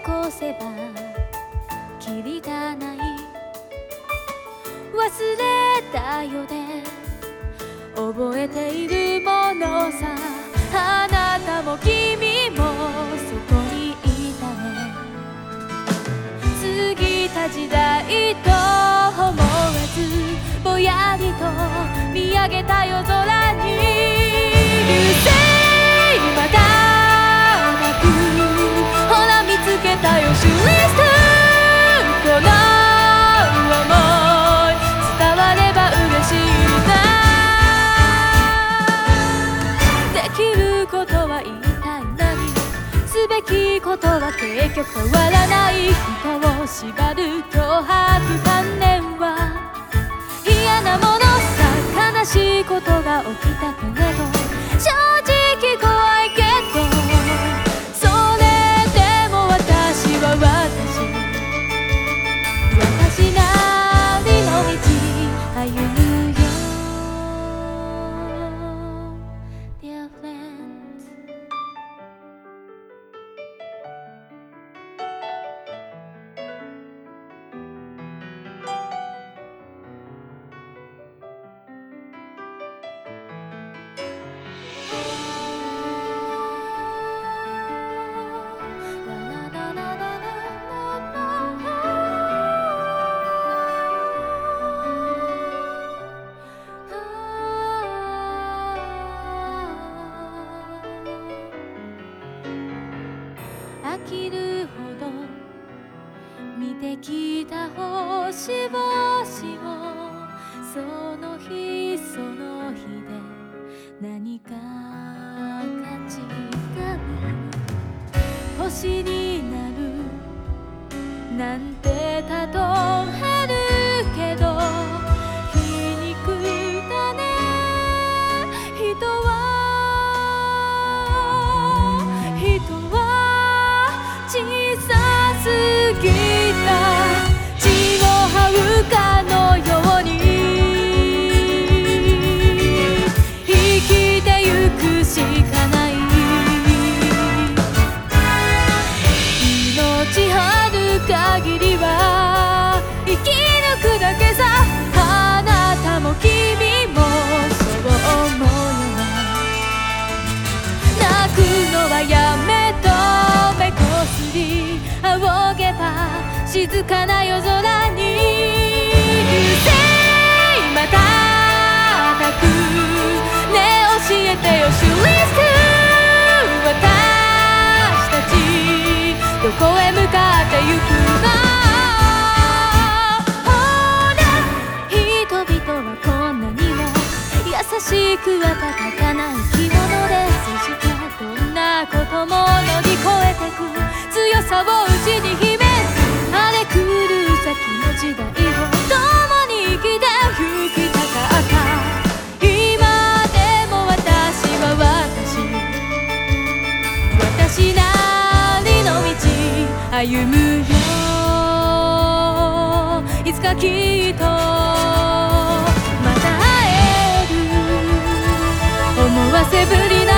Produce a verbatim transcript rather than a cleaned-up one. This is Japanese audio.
越せばきりがない。忘れたよね、覚えているものさ。あなたも君もそこにいたね。過ぎた時代と思わずぼやりと見上げた夜空に。流星まだなく、ほら見つけたよシューリスト。この想い伝われば嬉しいな。できることは一体何、すべきことは結局変わらない。人を縛る脅迫観念は嫌なものさ。悲しいことが起きたけれど正直怖いけど、それでも私は私私なりの道歩むよ Dear friends。 飽きるほど見てきた星々も、その日その日で何か価値がある。星になるなんて例えるけど皮肉だね。人は人は小さすぎた。血を這うかのように生きてゆくしかない。命ある限りは生き抜くだけさ。あなたも君もそう思うよね。泣くのはやめと目こすり仰げば静かな夜空に。流星またなくねえ教えてよシューリスト。私たちどこへ向かってゆくの。ほら人々はこんなにも優しく温かな生き物です。そしてどんなことも乗り越えてく強さを内に秘め、あれ来る先の時代を共に生きてゆきたかった。今でも私は私私なりの道歩むよ。いつかきっとまた会える思わせぶりな